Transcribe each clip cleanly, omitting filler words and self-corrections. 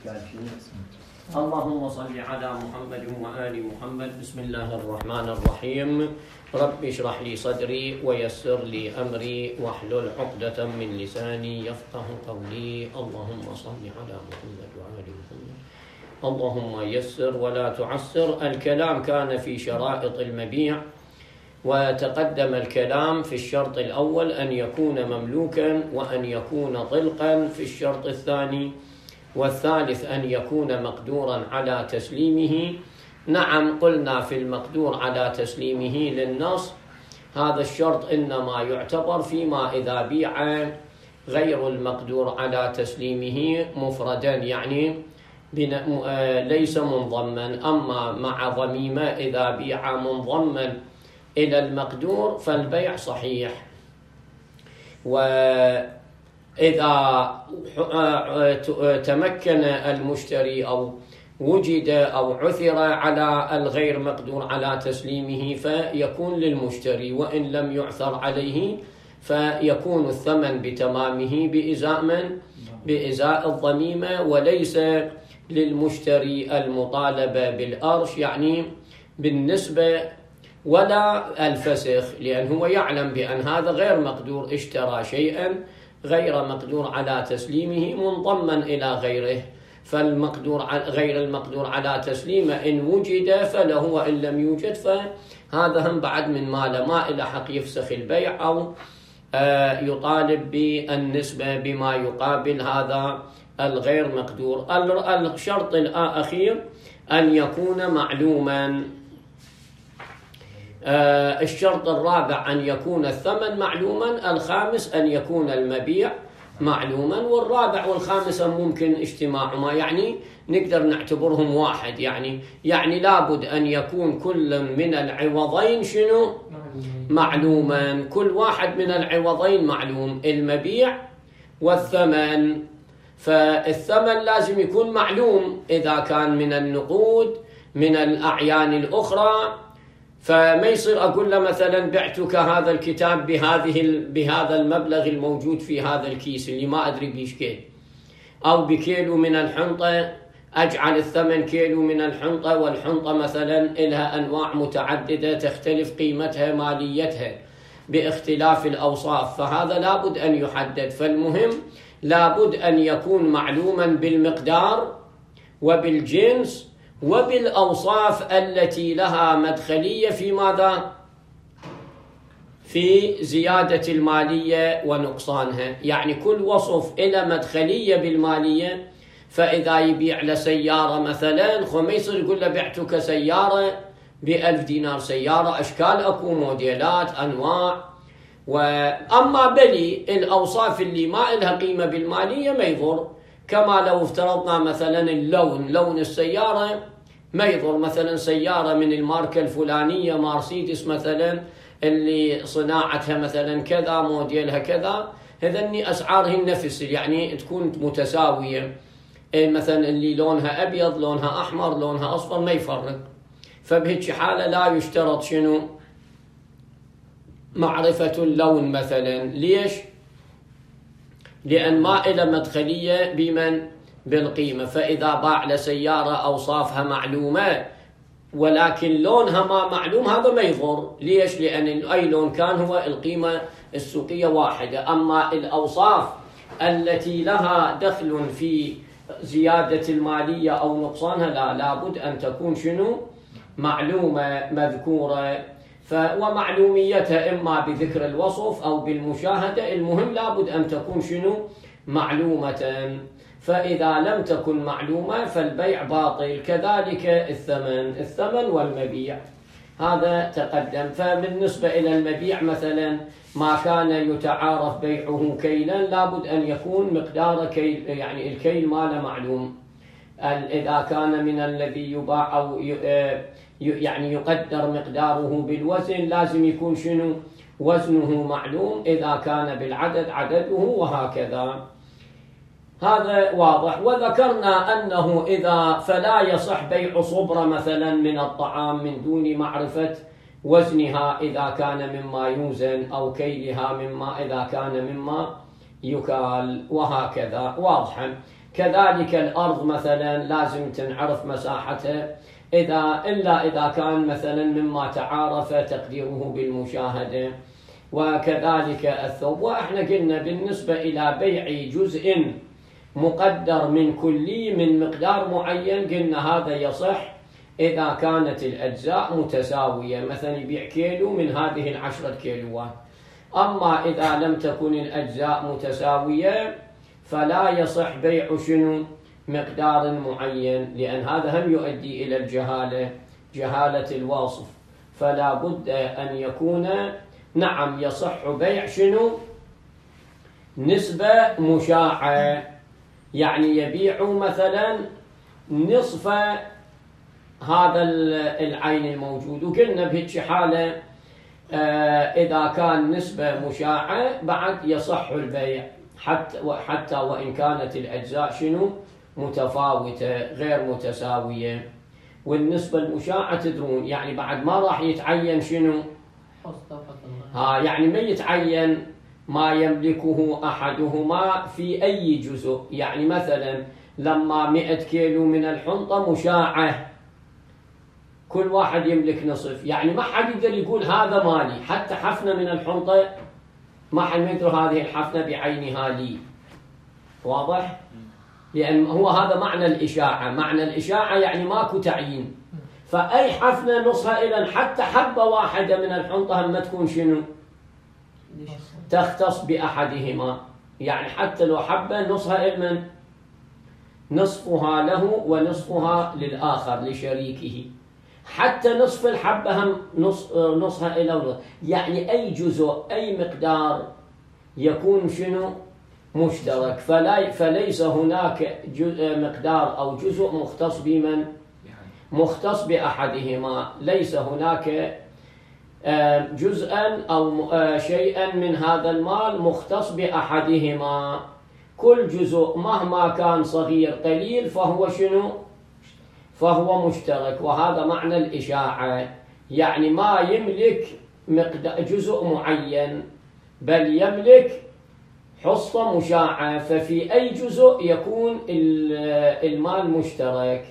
اللهم صل على محمد وآل محمد. بسم الله الرحمن الرحيم. رب اشرح لي صدري ويسر لي أمري واحلل عقدة من لساني يفقه قولي. اللهم صل على محمد وآل محمد. اللهم يسر ولا تعسر. الكلام كان في شرائط المبيع، وتقدم الكلام في الشرط الأول أن يكون مملوكا وأن يكون طلقا في الشرط الثاني، والثالث أن يكون مقدورا على تسليمه. نعم، قلنا في المقدور على تسليمه للنص هذا الشرط إنما يعتبر فيما إذا بيع غير المقدور على تسليمه مفردا، يعني ليس منضما. أما مع ضميمة إذا بيع منضما إلى المقدور فالبيع صحيح. وإذا تمكن المشتري أو وجد أو عثر على الغير مقدور على تسليمه فيكون للمشتري، وإن لم يعثر عليه فيكون الثمن بتمامه بإزاء الضميمة، وليس للمشتري المطالبة بالأرش يعني بالنسبة ولا الفسخ، لأنه يعلم بأن هذا غير مقدور، اشترى شيئا غير مقدور على تسليمه منضما إلى غيره، فالمقدور غير المقدور على تسليمه إن وجد فله، وإن لم يوجد فهذا هم بعد من ماله ما إلى حق يفسخ البيع أو يطالب بالنسبة بما يقابل هذا الغير مقدور. الشرط الأخير أن يكون معلوما. الشرط الرابع أن يكون الثمن معلوما. الخامس أن يكون المبيع معلوما. والرابع والخامس ممكن اجتماعهما، يعني نقدر نعتبرهم واحد، يعني لابد أن يكون كل من العوضين شنو؟ معلوما. كل واحد من العوضين معلوم، المبيع والثمن. فالثمن لازم يكون معلوم إذا كان من النقود من الأعيان الأخرى، فما يصير أقول له مثلا بعتك هذا الكتاب بهذا المبلغ الموجود في هذا الكيس اللي ما أدري بيش كيل، أو بكيلو من الحنطة أجعل الثمن كيلو من الحنطة، والحنطة مثلا إلها أنواع متعددة تختلف قيمتها ماليتها باختلاف الأوصاف، فهذا لابد أن يحدد. فالمهم لابد أن يكون معلوما بالمقدار وبالجنس وبالأوصاف التي لها مدخلية في ماذا؟ في زيادة المالية ونقصانها، يعني كل وصف إلى مدخلية بالمالية. فإذا يبيع لسيارة مثلا ما يصير يقول له بعتك سيارة ب1000 دينار، سيارة أشكال أكو موديلات أنواع. وأما بلي الأوصاف اللي ما لها قيمة بالمالية ما يضر، كما لو افترضنا مثلا لون السيارة ما يضر، مثلا سيارة من الماركة الفلانية مرسيدس مثلا اللي صناعتها مثلا كذا موديلها كذا، هذني أسعارهن نفس يعني تكون متساوية، مثلا اللي لونها أبيض لونها أحمر لونها أصفر ما يفرق. فبهيك حالة لا يشترط شنو؟ معرفة اللون مثلا. ليش؟ لأن ما إلى مدخلية بالقيمة. فإذا باع لسيارة أوصافها معلومة ولكن لونها ما معلوم هذا ما يضر. ليش؟ لأن أي لون كان هو القيمة السوقية واحدة. أما الأوصاف التي لها دخل في زيادة المالية أو نقصانها لابد أن تكون شنو؟ معلومة مذكورة. ومعلوميتها إما بذكر الوصف أو بالمشاهدة، المهم لابد أن تكون شنو؟ معلومة. فإذا لم تكن معلومة فالبيع باطل. كذلك الثمن والمبيع هذا تقدم. فبالنسبة إلى المبيع مثلا ما كان يتعارف بيعه كيلا لابد أن يكون مقدار كيل، يعني الكيل ماله معلوم. إذا كان من الذي يباع أو يعني يقدر مقداره بالوزن لازم يكون شنو؟ وزنه معلوم. إذا كان بالعدد عدده، وهكذا. هذا واضح. وذكرنا أنه إذا فلا يصح بيع صبرة مثلا من الطعام من دون معرفة وزنها إذا كان مما يوزن، أو كيلها مما إذا كان مما يكال، وهكذا. واضحا. كذلك الأرض مثلا لازم تنعرف مساحتها إلا إذا كان مثلا مما تعارف تقديره بالمشاهدة. وكذلك الثوب. وإحنا قلنا بالنسبة إلى بيع جزء مقدر من كلي من مقدار معين، قلنا هذا يصح إذا كانت الأجزاء متساوية، مثلا يبيع كيلو من هذه 10 كيلوات. أما إذا لم تكن الأجزاء متساوية فلا يصح بيع مقدار معين، لأن هذا هم يؤدي إلى جهالة الواصف. فلا بد أن يكون نعم يصح بيع نسبة مشاعة، يعني يبيع مثلا نصف هذا العين الموجود. وقلنا بهيك حالة إذا كان نسبة مشاعة بعد يصح البيع حتى وإن كانت الأجزاء متفاوتة غير متساوية. والنسبة المشاعة تدرون يعني بعد ما راح يتعين يعني ما يتعين ما يملكه أحدهما في أي جزء. يعني مثلا لما 100 كيلو من الحنطة مشاعة كل واحد يملك نصف، يعني ما حد يقدر يقول هذا مالي. حتى حفنة من الحنطة ما حد يقدر هذه الحفنة بعينها لي. واضح؟ لأن هو هذا معنى الإشاعة. معنى الإشاعة يعني ماكو تعيين. فأي حفنة نصها إلى حتى حبة واحدة من الحنطة هم تكون تختص بأحدهما. يعني حتى لو حبة نصها إلى نصفها له ونصفها للآخر لشريكه. حتى نصف الحبة هم نصها إلى يعني أي جزء أي مقدار يكون مشترك. فليس هناك مقدار أو جزء مختص بأحدهما. ليس هناك جزءا أو شيئا من هذا المال مختص بأحدهما. كل جزء مهما كان صغير قليل فهو مشترك. وهذا معنى الإشاعة، يعني ما يملك جزء معين بل يملك حصة مشاعة. ففي أي جزء يكون المال مشترك.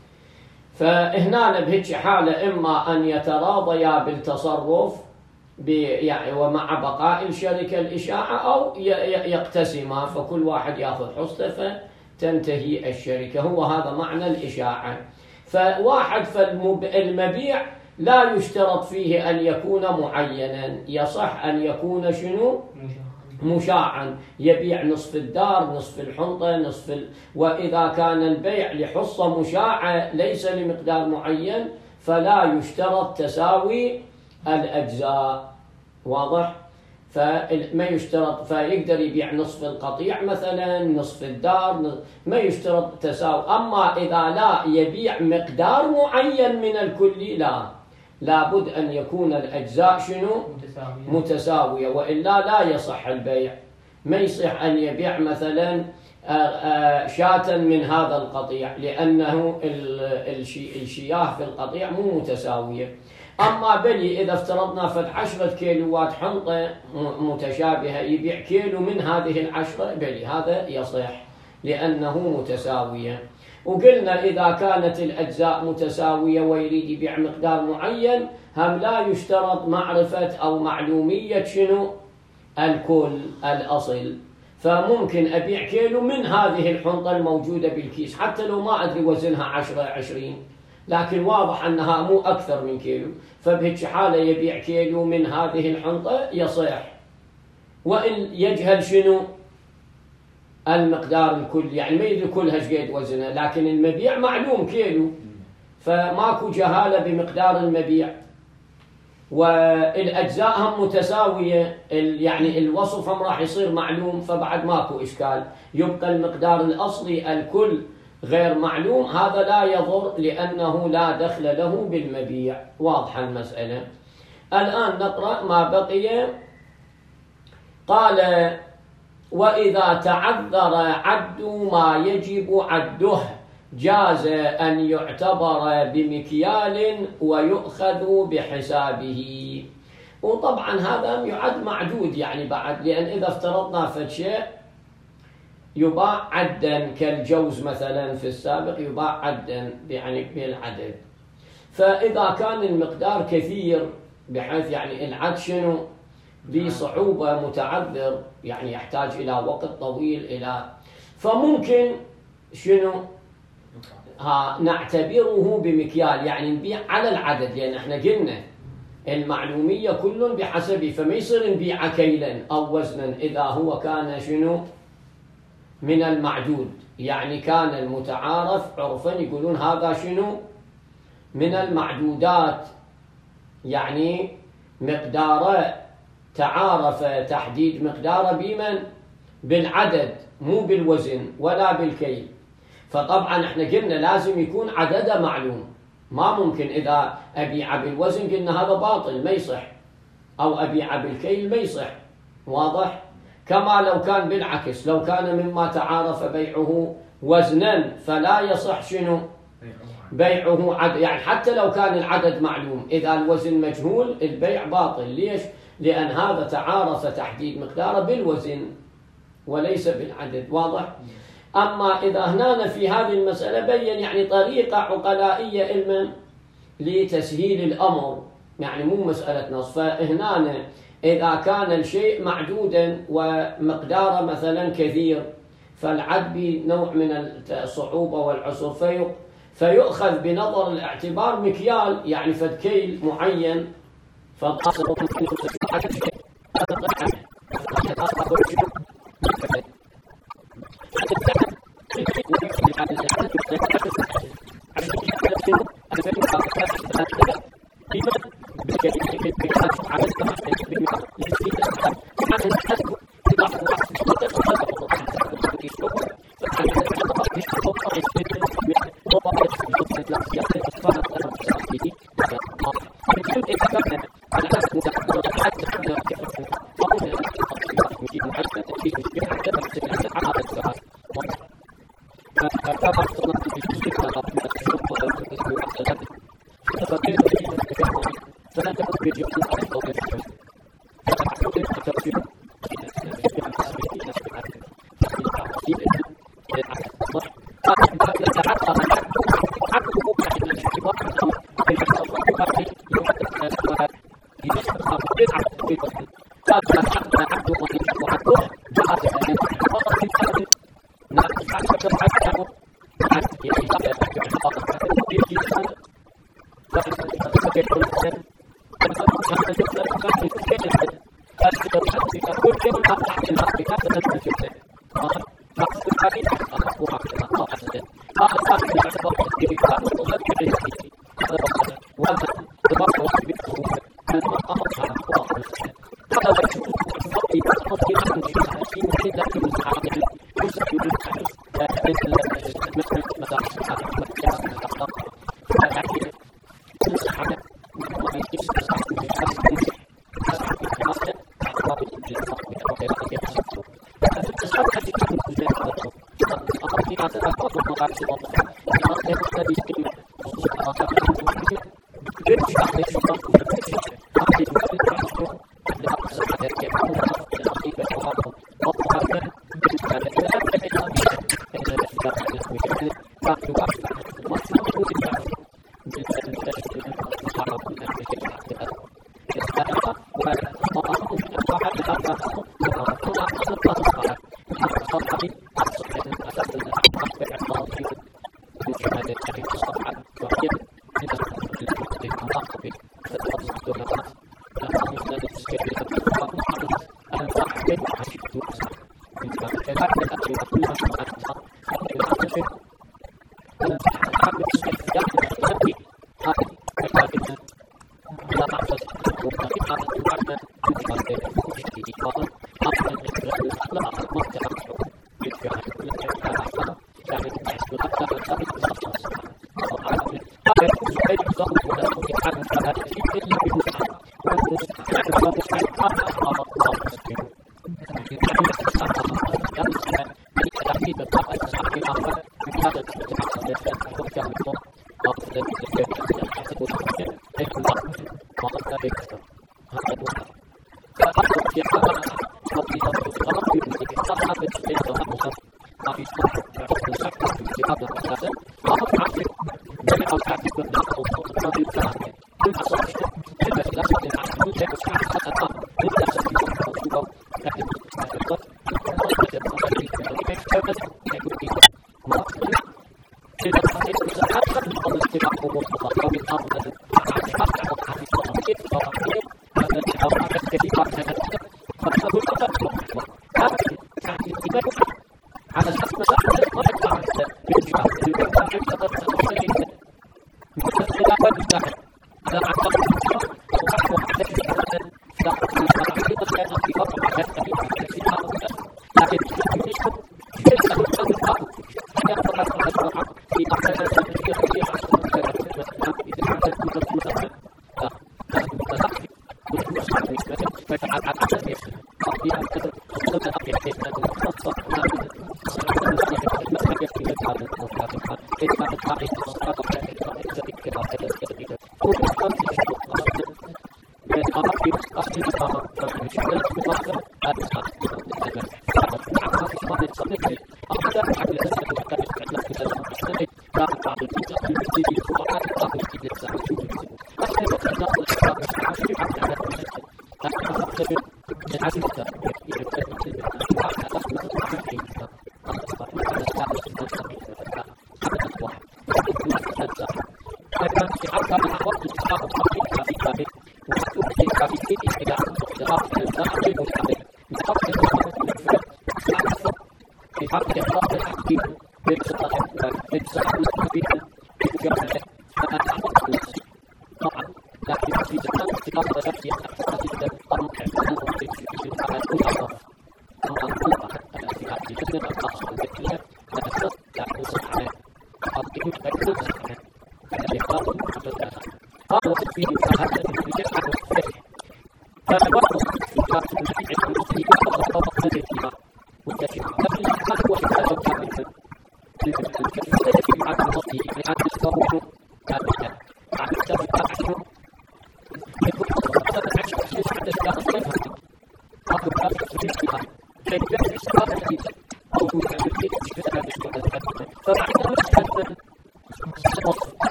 فهنا بهيك حالة إما أن يتراضيا بالتصرف يعني ومع بقاء الشركة الإشاعة، أو يقتسما فكل واحد يأخذ حصته فتنتهي الشركة. هو هذا معنى الإشاعة. فواحد فالمبيع لا يشترط فيه أن يكون معينا، يصح أن يكون مشاعا. يبيع نصف الدار نصف الحنطة وإذا كان البيع لحصة مشاعة ليس لمقدار معين فلا يشترط تساوي الأجزاء. واضح؟ فما يشترط فيقدر يبيع نصف القطيع مثلا نصف الدار، ما يشترط تساوي. أما إذا لا يبيع مقدار معين من الكل لابد أن يكون الأجزاء متساوية، وإلا لا يصح البيع. ما يصح أن يبيع مثلا شاة من هذا القطيع لأنه الشياه في القطيع مو متساوية. أما بلي إذا افترضنا 10 كيلوات حنطة متشابهة يبيع كيلو من هذه 10 بلي هذا يصح لأنه متساوية. وقلنا إذا كانت الأجزاء متساوية ويريد يبيع مقدار معين هم لا يشترط معرفة أو معلومية الكل الأصل. فممكن أبيع كيلو من هذه الحنطة الموجودة بالكيس حتى لو ما أدري وزنها 10-20، لكن واضح أنها مو أكثر من كيلو، فبهيك حالة يبيع كيلو من هذه الحنطة يصح. وإن يجهل المقدار الكل، يعني ما يدري كلها شقد وزنها، لكن المبيع معلوم كيلو فماكو جهالة بمقدار المبيع. والأجزاء هم متساوية، يعني الوصف هم راح يصير معلوم فبعد ماكو إشكال. يبقى المقدار الأصلي الكل غير معلوم، هذا لا يضر لأنه لا دخل له بالمبيع. واضحة المسألة. الآن نقرأ ما بقي. قال: وإذا تعذر عد ما يجب عده جاز أن يعتبر بمكيال ويؤخذ بحسابه. وطبعا هذا يعد معدود يعني بعد، لأن إذا افترضنا فشيء يباع عدا كالجوز مثلا في السابق يباع عدا يعني بالعدد. فإذا كان المقدار كثير بحيث يعني العد شنو بصعوبة متعذر يعني يحتاج إلى وقت طويل فممكن شنو نعتبره بمكيال يعني نبيع على العدد، لأن احنا قلنا المعلومية كل بحسبه، فما يصير نبيع كيلا أو وزنا إذا هو كان شنو من المعدود، يعني كان المتعارف عرفا يقولون هذا شنو من المعدودات، يعني مقداره تعارف تحديد مقداره بمن بالعدد مو بالوزن ولا بالكيل. فطبعا احنا قلنا لازم يكون عدده معلوم، ما ممكن إذا أبيع بالوزن قلنا هذا باطل ما يصح، أو أبيع بالكيل ما يصح، واضح؟ كما لو كان بالعكس، لو كان مما تعارف بيعه وزنا فلا يصح شنو بيعه عدد، يعني حتى لو كان العدد معلوم إذا الوزن مجهول البيع باطل. ليش؟ لأن هذا تعارف تحديد مقداره بالوزن وليس بالعدد، واضح؟ أما إذا هنا في هذه المسألة بين يعني طريقة عقلائية علما لتسهيل الأمر، يعني مو مسألة نص. فهنا إذا كان الشيء معدودا ومقداره مثلا كثير فالعد بنوع من الصعوبة والعسر فيؤخذ بنظر الاعتبار مكيال يعني فكيل معين فالأصل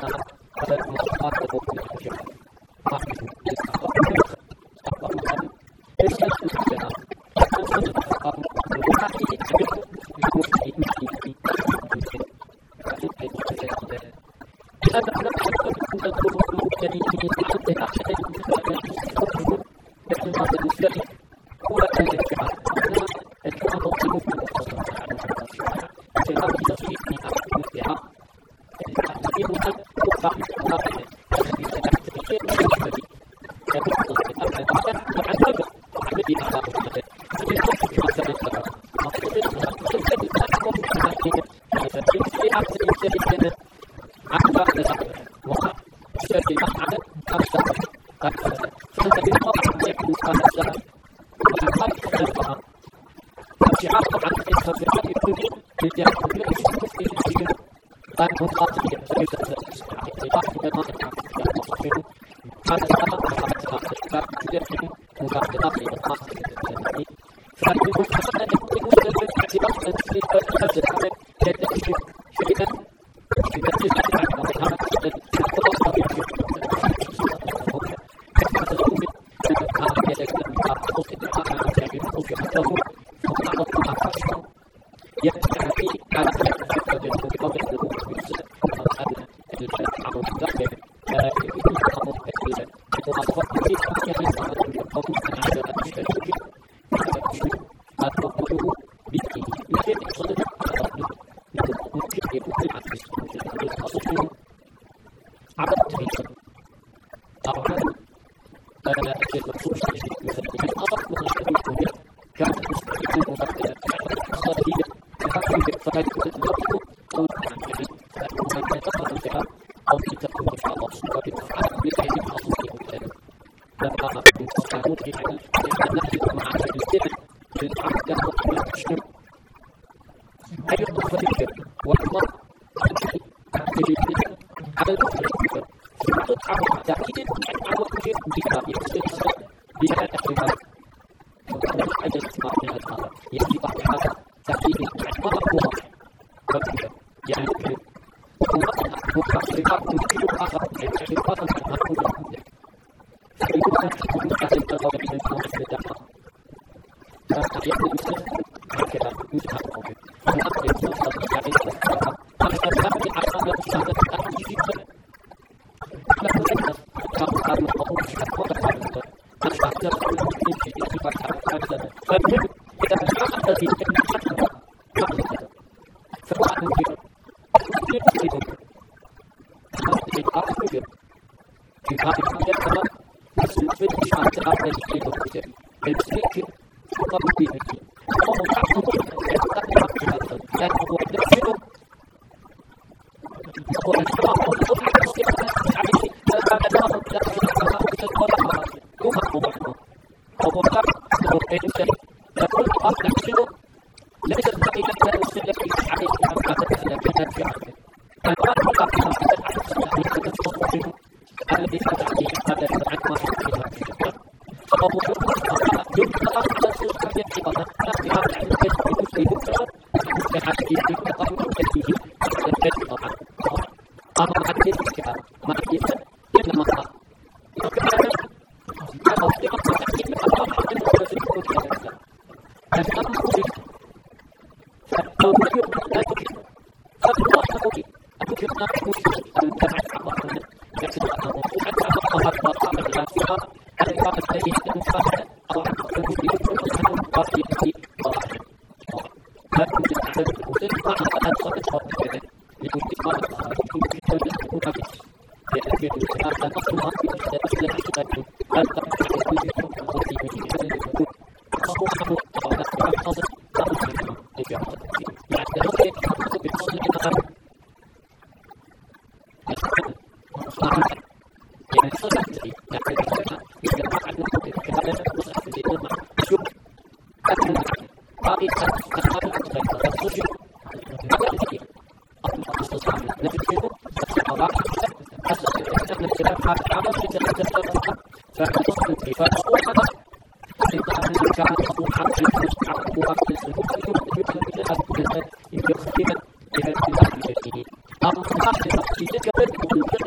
Thank you.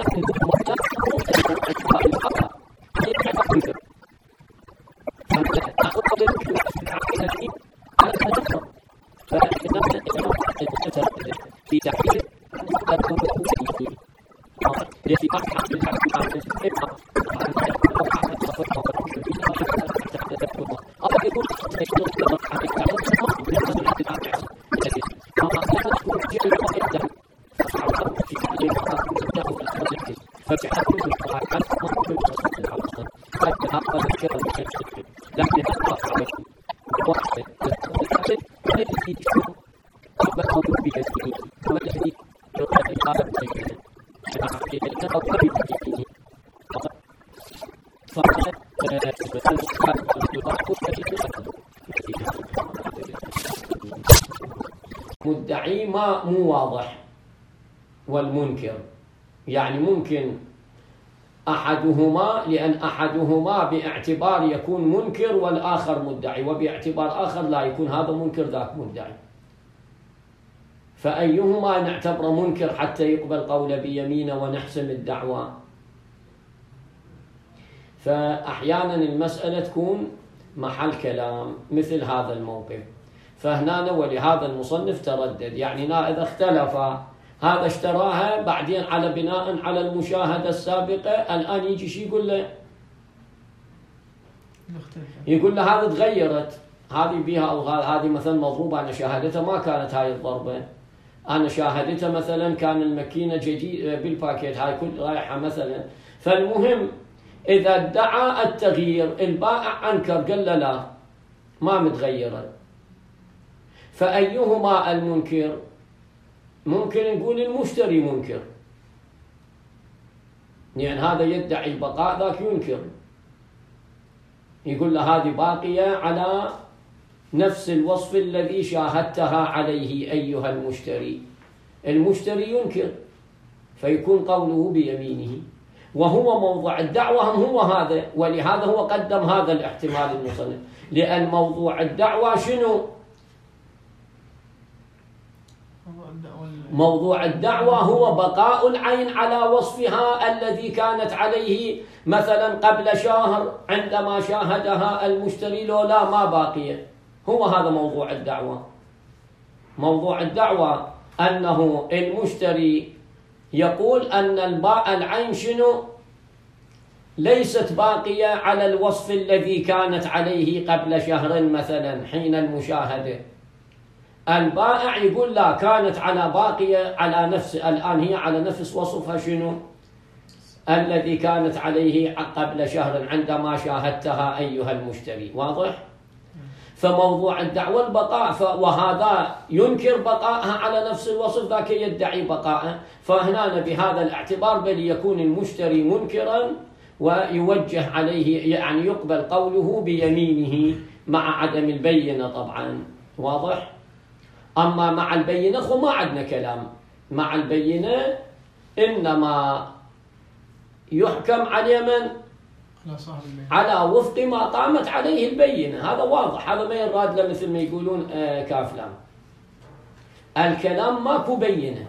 مدعي ما مو واضح والمنكر، يعني ممكن أحدهما، لأن أحدهما باعتبار يكون منكر والآخر مدعي، وباعتبار آخر لا يكون هذا منكر ذاك مدعي، فأيهما نعتبر منكر حتى يقبل قول بيمينه ونحسم الدعوة؟ فأحيانا المسألة تكون محل كلام مثل هذا الموقف، فهنا ولهذا المصنف تردد، يعني إذا اختلف هذا اشتراها بعدين على بناء على المشاهدة السابقة، الآن يجي شي يقول له هذا تغيرت، هذه بها أو هذه مثلا مضروبة، أنا شاهدتها ما كانت هاي الضربة، أنا شاهدتها مثلا كان الماكينة جديد بالباكيت، هاي كل رايحة مثلا. فالمهم إذا ادعى التغيير البائع أنكر قال له لا ما متغيرة، فأيهما المنكر؟ ممكن نقول المشتري منكر، يعني هذا يدعي البقاء ذاك ينكر، يقول له هذه باقية على نفس الوصف الذي شاهدتها عليه أيها المشتري، المشتري ينكر، فيكون قوله بيمينه، وهو موضوع الدعوة هو هذا، ولهذا هو قدم هذا الاحتمال المصنف، لأن موضوع الدعوة شنو؟ موضوع الدعوة هو بقاء العين على وصفها الذي كانت عليه مثلا قبل شهر عندما شاهدها المشتري، لو لا ما باقية، هو هذا موضوع الدعوة. موضوع الدعوة أنه المشتري يقول أن العين شنو؟ ليست باقية على الوصف الذي كانت عليه قبل شهر مثلا حين المشاهدة، البائع يقول لا كانت على باقية على نفس، الآن هي على نفس وصفها شنو؟ الذي كانت عليه قبل شهر عندما شاهدتها أيها المشتري. واضح؟ فموضوع الدعوة البقاء، وهذا ينكر بقائها على نفس الوصف، ذاك يدعي بقائها، فهنا بهذا الاعتبار بل يكون المشتري منكرا ويوجه عليه، يعني يقبل قوله بيمينه مع عدم البينة طبعا. واضح؟ أما مع البينة ما عندنا كلام، مع البينة إنما يحكم على من؟ على وفق ما قامت عليه البينة، هذا واضح، هذا ما يراد له مثل ما يقولون كاف لام، الكلام ماكو بينة،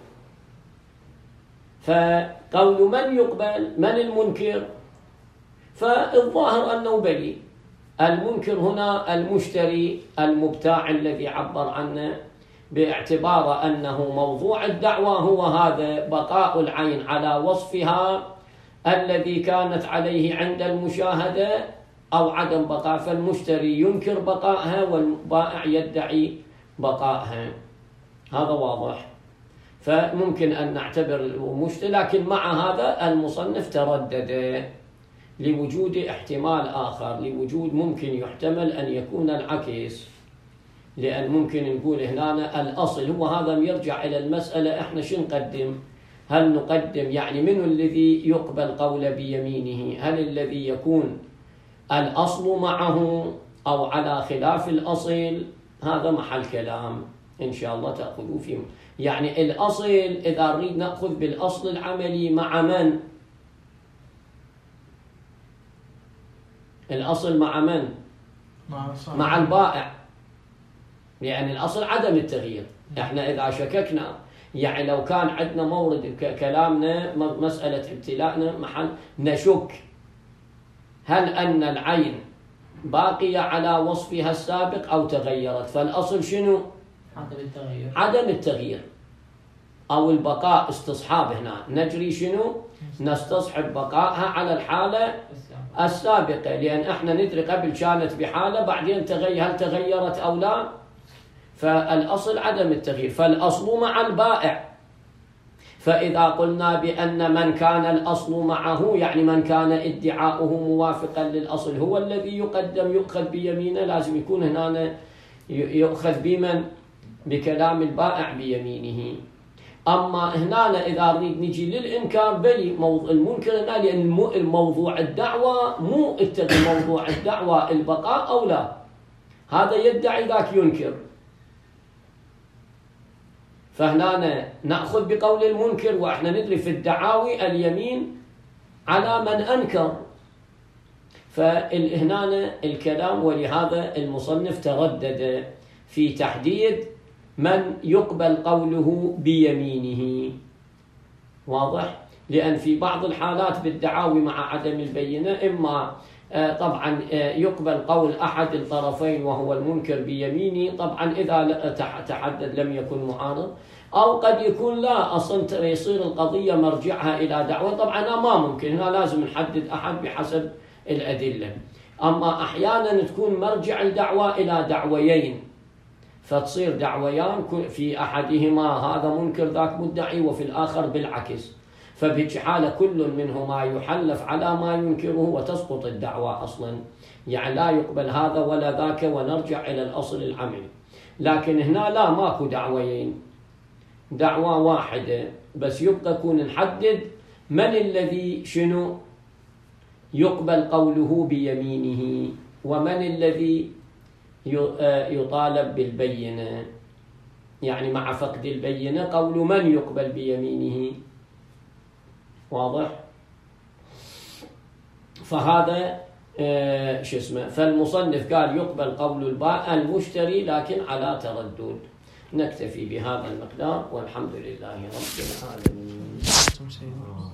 فقول من يقبل؟ من المنكر؟ فالظاهر أنه بلي المنكر هنا المشتري المبتاع الذي عبر عنه، باعتبار أنه موضوع الدعوة هو هذا بقاء العين على وصفها الذي كانت عليه عند المشاهدة أو عدم بقاء، فالمشتري ينكر بقائها والبائع يدعي بقائها، هذا واضح. فممكن أن نعتبر المشتري، لكن مع هذا المصنف تردد لوجود احتمال آخر، لوجود ممكن يحتمل أن يكون العكس، لأن ممكن نقول هنا الأصل هو هذا، يرجع إلى المسألة إحنا شو نقدم؟ هل نقدم يعني من الذي يقبل قول بيمينه؟ هل الذي يكون الأصل معه أو على خلاف الأصل؟ هذا محل كلام إن شاء الله تأخذوا فيه، يعني الأصل إذا نريد نأخذ بالأصل العملي مع من؟ الأصل مع من؟ مع البائع، يعني الأصل عدم التغيير. احنا إذا شككنا، يعني لو كان عندنا مورد كلامنا مسألة ابتلاءنا محل نشك هل أن العين باقية على وصفها السابق أو تغيرت، فالأصل شنو؟ عدم التغيير. عدم التغيير. أو البقاء استصحاب. هنا نجري شنو؟ نستصحب بقائها على الحالة السابقة، لأن احنا ندري قبل كانت بحالة بعدين هل تغيرت أو لا؟ فالأصل عدم التغيير، فالأصل مع البائع. فإذا قلنا بأن من كان الأصل معه، يعني من كان ادعاؤه موافقا للأصل هو الذي يؤخذ بيمينه، لازم يكون هنا يؤخذ بمن؟ بكلام البائع بيمينه. أما هنا إذا نريد نجي للإنكار بلي المنكر هنا، لأن الموضوع الدعوة مو موضوع الدعوة البقاء أو لا، هذا يدعي ذاك ينكر. فهنا نأخذ بقول المنكر، وإحنا ندري في الدعاوي اليمين على من أنكر. فهنا الكلام، ولهذا المصنف تردد في تحديد من يقبل قوله بيمينه. واضح؟ لأن في بعض الحالات بالدعاوي مع عدم البينة إما طبعا يقبل قول أحد الطرفين وهو المنكر بيمينه، طبعا إذا تحدد لم يكن معارض، أو قد يكون لا أصلا يصير القضية مرجعها إلى دعوة. طبعا ما ممكن، هنا لازم نحدد أحد بحسب الأدلة. أما أحيانا تكون مرجع الدعوة إلى دعويين، فتصير دعويان في أحدهما هذا منكر ذاك مدعي، وفي الآخر بالعكس، فبهذه حالة كل منهما يحلف على ما ينكره وتسقط الدعوة أصلا، يعني لا يقبل هذا ولا ذاك ونرجع إلى الأصل العملي. لكن هنا لا، ماكو دعويين، دعوة واحدة بس، يبقى كون نحدد من الذي شنو يقبل قوله بيمينه، ومن الذي يطالب بالبينة، يعني مع فقد البينة قول من يقبل بيمينه. واضح؟ فهذا فالمصنف قال يقبل قول البائع المشتري لكن على تردد. نكتفي بهذا المقدار، والحمد لله رب العالمين.